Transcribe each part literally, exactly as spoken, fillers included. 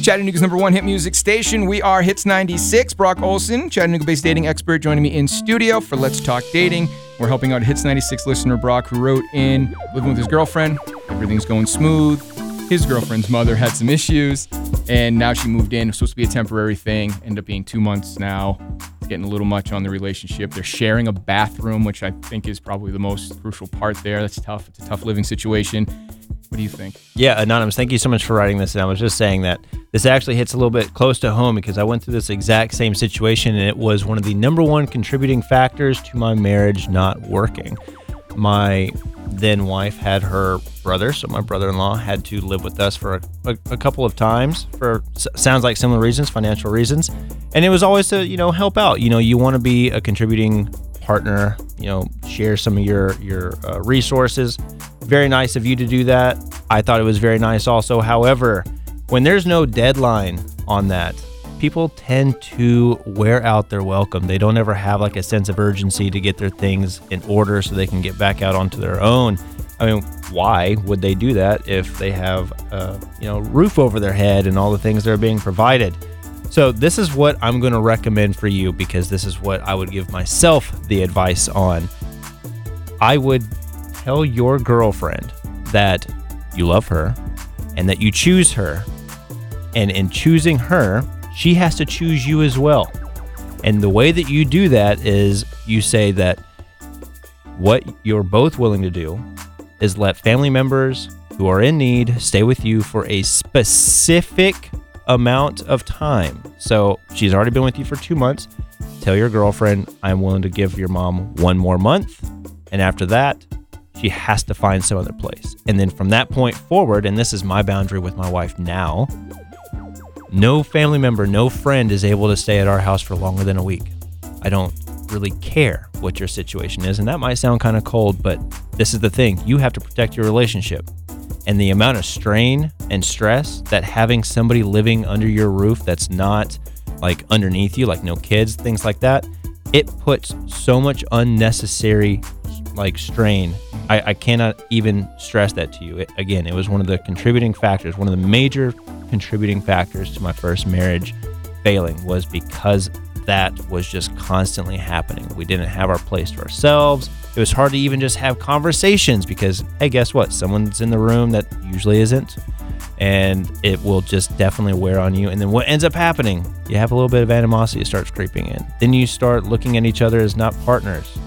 Chattanooga's number one hit music station. We are Hits ninety-six. Brock Olson, Chattanooga-based dating expert, joining me in studio for Let's Talk Dating. We're helping out Hits ninety-six listener Brock, who wrote in, living with his girlfriend. Everything's going smooth. His girlfriend's mother had some issues, and now she moved in. It was supposed to be a temporary thing. Ended up being two months now. It's getting a little much on the relationship. They're sharing a bathroom, which I think is probably the most crucial part there. That's tough. It's a tough living situation. What do you think? Yeah, Anonymous, thank you so much for writing this. And I was just saying that this actually hits a little bit close to home because I went through this exact same situation, and it was one of the number one contributing factors to my marriage not working. My then wife had her brother, so my brother-in-law had to live with us for a, a, a couple of times for s- sounds like similar reasons, financial reasons. And it was always to, you know, help out. You know, you want to be a contributing partner, you know, share some of your, your uh, resources. Very nice of you to do that. I thought it was very nice also. However, when there's no deadline on that, people tend to wear out their welcome. They don't ever have like a sense of urgency to get their things in order so they can get back out onto their own. I mean, why would they do that if they have a, you know, roof over their head and all the things that are being provided? So this is what I'm going to recommend for you because this is what I would give myself the advice on. I would tell your girlfriend that you love her and that you choose her. And in choosing her, she has to choose you as well. And the way that you do that is you say that what you're both willing to do is let family members who are in need stay with you for a specific amount of time. So she's already been with you for two months. Tell your girlfriend, I'm willing to give your mom one more month. And after that, she has to find some other place. And then from that point forward, and this is my boundary with my wife now, no family member, no friend is able to stay at our house for longer than a week. I don't really care what your situation is. And that might sound kind of cold, but this is the thing. You have to protect your relationship. And the amount of strain and stress that having somebody living under your roof that's not like underneath you, like no kids, things like that, it puts so much unnecessary like strain. I, I cannot even stress that to you. It, again, it was one of the contributing factors, one of the major contributing factors to my first marriage failing was because that was just constantly happening. We didn't have our place to ourselves. It was hard to even just have conversations because, hey, guess what? Someone's in the room that usually isn't, and it will just definitely wear on you. And then what ends up happening, you have a little bit of animosity that starts creeping in. Then you start looking at each other as not partners.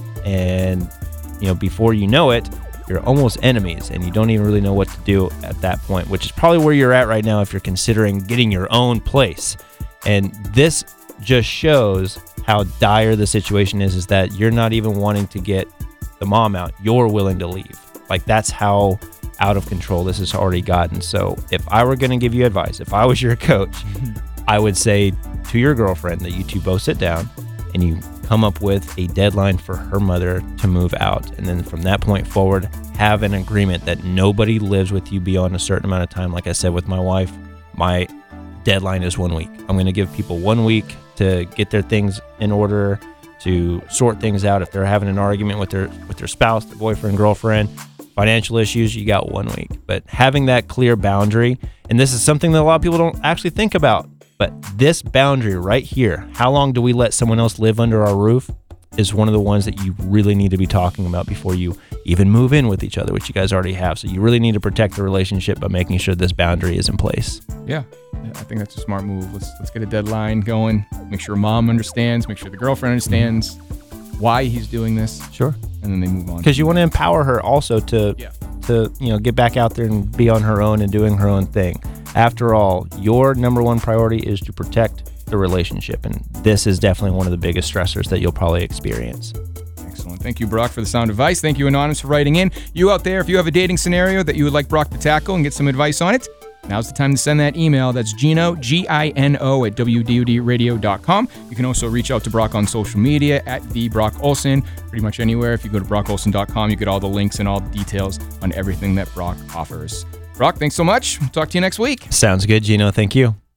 And, you know, before you know it, you're almost enemies and you don't even really know what to do at that point, which is probably where you're at right now if you're considering getting your own place. And this just shows how dire the situation is, is that you're not even wanting to get the mom out. You're willing to leave. Like that's how out of control this has already gotten. So if I were going to give you advice, if I was your coach, I would say to your girlfriend that you two both sit down and you come up with a deadline for her mother to move out. And then from that point forward, have an agreement that nobody lives with you beyond a certain amount of time. Like I said with my wife, my deadline is one week. I'm going to give people one week to get their things in order, to sort things out. If they're having an argument with their with their spouse, their boyfriend, girlfriend, financial issues, you got one week. But having that clear boundary, and this is something that a lot of people don't actually think about, but this boundary right here, how long do we let someone else live under our roof, is one of the ones that you really need to be talking about before you even move in with each other, which you guys already have. So you really need to protect the relationship by making sure this boundary is in place. Yeah, I think that's a smart move. Let's let's get a deadline going. Make sure mom understands. Make sure the girlfriend understands mm-hmm. why he's doing this. Sure. And then they move on. Because you want to empower her also to, yeah. to you know get back out there and be on her own and doing her own thing. After all, your number one priority is to protect the relationship, and this is definitely one of the biggest stressors that you'll probably experience. Excellent. Thank you, Brock, for the sound advice. Thank you, Anonymous, for writing in. You out there, if you have a dating scenario that you would like Brock to tackle and get some advice on it, now's the time to send that email. That's Gino, G I N O, at W D O D radio dot com. You can also reach out to Brock on social media at the Brock Olson. Pretty much anywhere. If you go to brock olson dot com, you get all the links and all the details on everything that Brock offers. Brock, thanks so much. Talk to you next week. Sounds good, Gino. Thank you.